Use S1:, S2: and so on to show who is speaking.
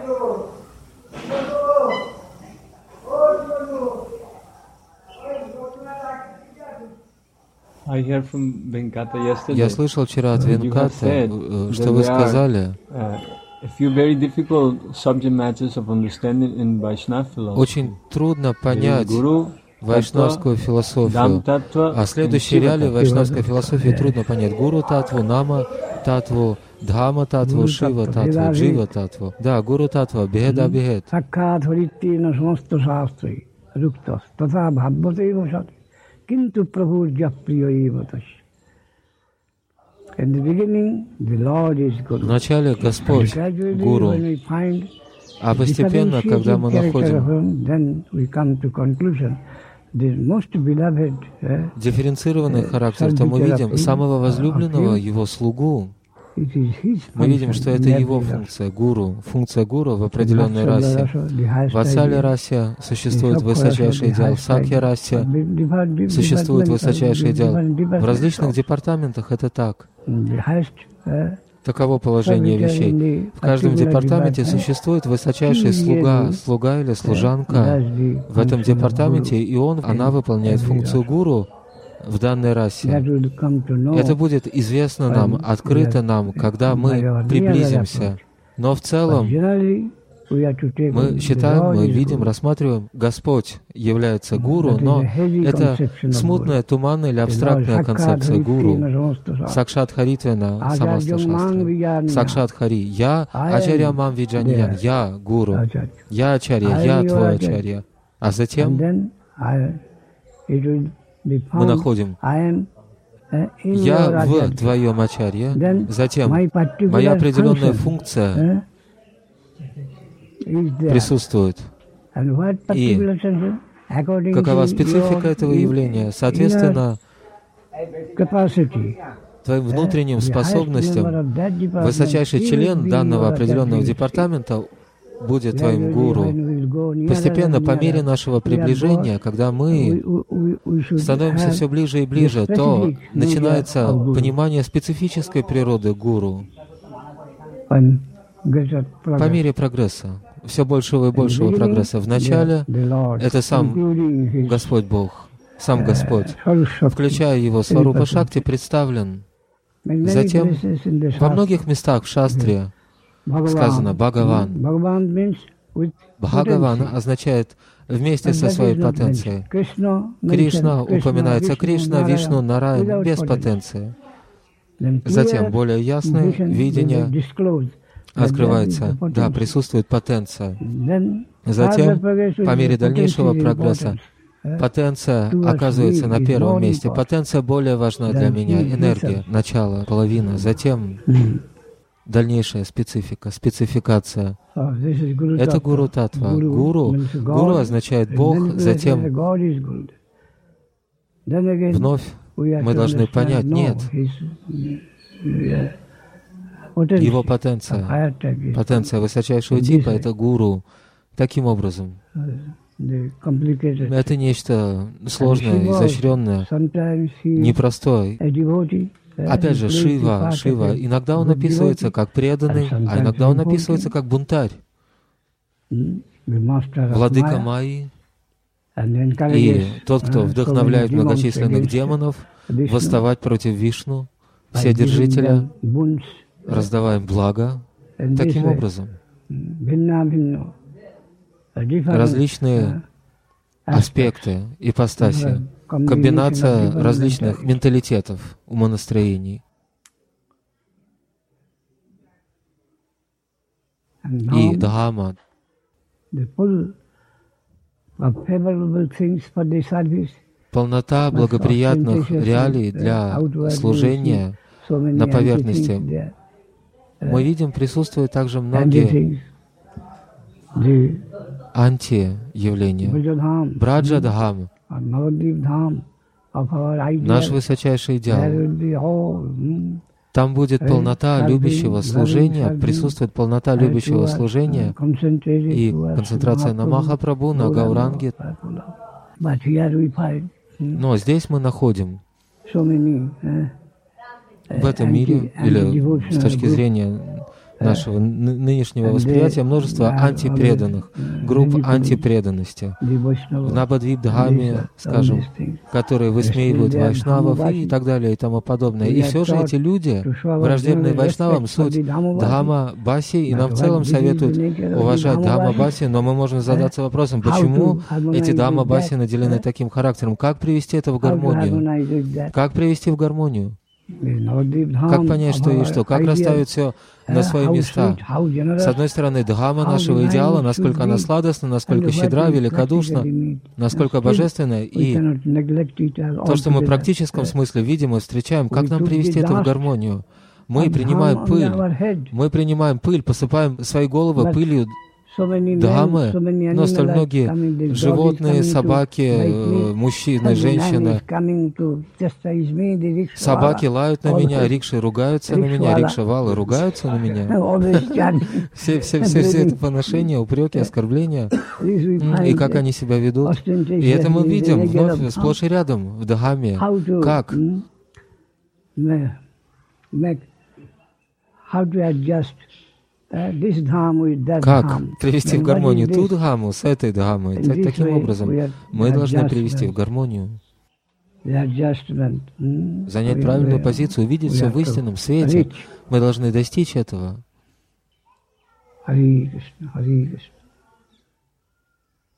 S1: Я слышал вчера от Венката, что вы сказали, очень трудно понять вайшнавскую философию, а следующие реалии вайшнавской философии трудно понять. Гуру татву, нама татву, дхама татву, шива татву, джива татву. Да, гуру татва, бхеда бхед. Вначале Господь, Гуру, а постепенно, когда мы находим дифференцированный характер, то мы видим самого возлюбленного, его слугу. Мы видим, что это его функция, функция гуру в определенной расе. В Ацале расе существует высочайший идеал, в Сакья расе существует высочайший идеал. В различных департаментах это так. Таково положение вещей. В каждом департаменте существует высочайший слуга или служанка в этом департаменте, и она выполняет функцию гуру в данной расе. Это будет известно нам, открыто нам, когда мы приблизимся. Но в целом мы считаем, мы видим, рассматриваем, Господь является гуру, но это смутная, туманная или абстрактная концепция гуру. Сакшат Харитвена, Самаста Шастра. Сакшат Хари. Я Ачарья Мам Виджаниян. Я гуру. Я Ачарья. Я твой Ачарья. А затем мы находим «Я в твоем Ачарье», затем моя определенная функция присутствует. И какова специфика этого явления? Соответственно, твоим внутренним способностям высочайший член данного определенного департамента будет твоим гуру. Постепенно, по мере нашего приближения, когда мы становимся все ближе и ближе, то начинается понимание специфической природы гуру. По мере прогресса, все большего и большего прогресса. Вначале это сам Господь Бог, сам Господь, включая Его Сварупа Шакти, представлен. Затем во многих местах в Шастре сказано «Бхагаван». Бхагаван означает «вместе со своей потенцией». Кришна упоминается Кришна, Вишну, Нараян без потенции. Затем более ясное видение открывается. Да, присутствует потенция. Затем, по мере дальнейшего прогресса, потенция оказывается на первом месте. Потенция более важна для меня. Энергия, начало, половина. Затем дальнейшая спецификация. Это гуру татва. Гуру означает Бог, затем вновь мы должны понять, нет, его потенция высочайшего типа — это гуру. Таким образом, это нечто сложное, изощренное, непростое. Опять же, Шива. Иногда он описывается как преданный, а иногда он описывается как бунтарь. Владыка Майи и тот, кто вдохновляет многочисленных демонов восставать против Вишну, Вседержителя, раздавая благо. Таким образом, различные аспекты, ипостаси, комбинация различных менталитетов, умонастроений. И Дхамма, полнота благоприятных реалий для служения на поверхности. Мы видим, присутствуют также многие антиявления. Браджа-дхам, наш высочайший идеал. Там будет полнота любящего служения, присутствует полнота любящего служения и концентрация на Махапрабху, на Гауранге. Но здесь мы находим в этом мире, или с точки зрения нашего нынешнего восприятия множество антипреданных, групп антипреданности. В Навадвип-дхаме, скажем, которые высмеивают вайшнавов и так далее и тому подобное. И все же эти люди, враждебные вайшнавам, суть Дхамма-баси, и нам в целом советуют уважать Дхамма-баси, но мы можем задаться вопросом, почему эти Дхамма-баси наделены таким характером? Как привести это в гармонию? Как привести в гармонию? Как понять, что и что? Как расставить все на свои места? С одной стороны, Дхамма нашего идеала, насколько она сладостна, насколько щедра, великодушна, насколько божественна, и то, что мы в практическом смысле видим и встречаем, как нам привести это в гармонию? Мы принимаем пыль, посыпаем свои головы пылью Дхаммы, но столь многие животные, собаки, мужчины, женщины, собаки лают на меня, рикши ругаются на меня, рикшавалы ругаются на меня. Все это поношения, упреки, оскорбления, и как они себя ведут. И это мы видим вновь сплошь и рядом в Дхамме. Как? Как привести в гармонию ту Дхамму с этой Дхаммой? Таким образом, мы должны привести в гармонию, занять правильную позицию, увидеть все в истинном свете. Мы должны достичь этого.